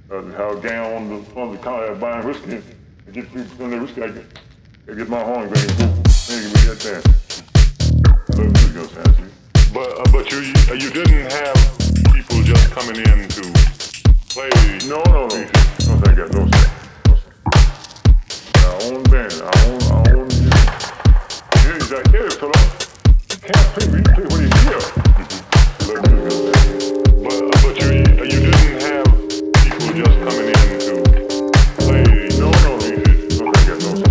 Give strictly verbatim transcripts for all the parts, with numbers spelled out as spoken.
uh, how a gang on the on the counter buying whiskey and get people on their whiskey. I get, I get my horn going. Boom, they give me that dance. I love music, you know what I'm saying? But uh, but you you, you didn't have people just coming in to play. No, no, no. No, thank God, no, sir. No, sir. Our own band, our own, our own music. Yeah, he's like, hey, fella, you can't play, you play what you hear. I love music, you know what I'm saying? But uh, but you you didn't have people just coming in to play. No, no, no, no, thank God, no, sir.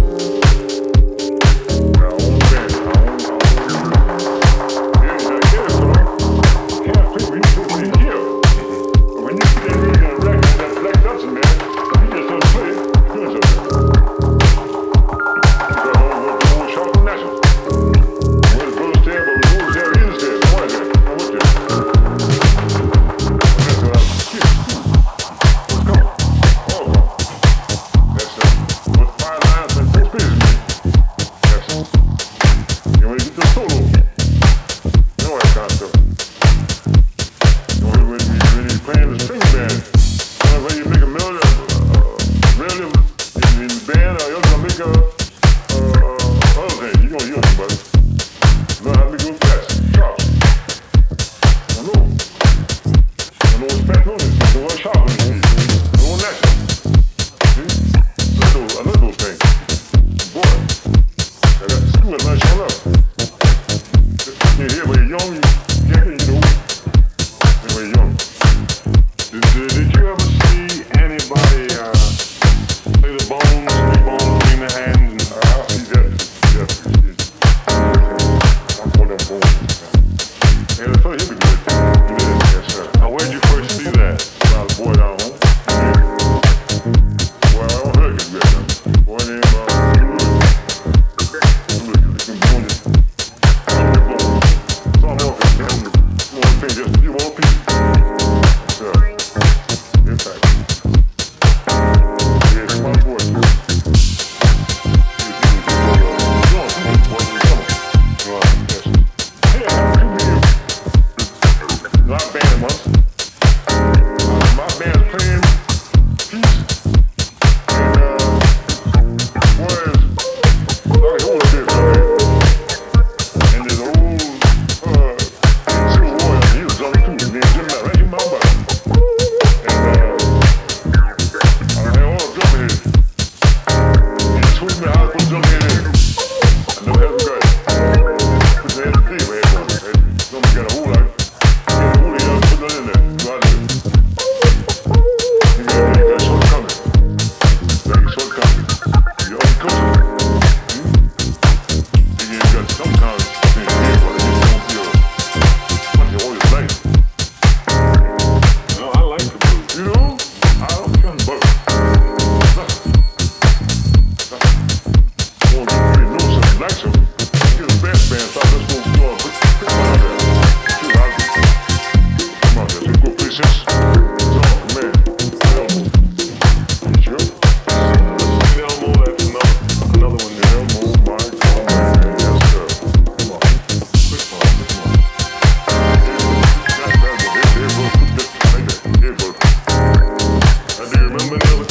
Our own band, our own, our own music. Yeah, he's like, hey, fella, you can't play, you play what you hear. But when you play music on a record, that Black Dutchman, man, you just don't play it, you're doing something. Because all what the old Charlton National. Where the brothers stand, but the rules there is there. Why is that? Now what there? That's what I'm keeping. What's coming? All gone. That's uh, what five lines and four spaces mean. That's it. You want to get the solo. You know that kind of stuff. You know, when you when you playing the string band, you know, when you make a melody, uh, melody in, in the band, or you're gonna make a uh, other thing. You gonna use it, buddy. Learn how to make it fast, sharp. I know. I know what's fast on this. I know what's sharp on this. I know what's natural. See? I know, I know those things. Boy, I got to school at night showing up. You're here when you're young, you can't get, you know. When you're young. Did, did, did you ever see anybody uh, play the bones, the bones between the hands? And, Uh, I see that. Yeah, I'm for them bones. Yeah, that's what he'll be good. Yes, sir. uh, where'd you first see that? I was a boy down home. Well, I don't heard it yet. A boy named uh, Louis. Louis, bones. Some more can tell me. One thing, just you want a piece. Sir. In fact. Yeah, it's my boy. My band once. My band is playing peace. And uh, boys, like hold a bit right there. And there's an old uh, civil war, he was on it too. Named Jim Matt, right in my body. And uh, I had all the drum heads. He told me how to put drum head in. I never had them guys. Put the head in the day, man. Somebody got a hold on it. Get a hold of it, put that in there. Go out there. You got, you got shortcoming. Like shortcoming. You're uncultured. Hmm? You got sometimes things here where they just don't feel much of all your life. No, I like the blues. You know? I don't care about it. Nothing. Nothing. Well, you really know something, like something. Get a bass band, start let's go do a put put one out there. Shoot, I'll do. Come on, let's go play since. Oh, man. Elmo. You sure? Elmo, that's another, another one there. Elmo, my God, man. Yes, sir. Come on. Quick one, quick one. That's that one. There, there, bro. Just like that. There, bro. Uh, do you remember any other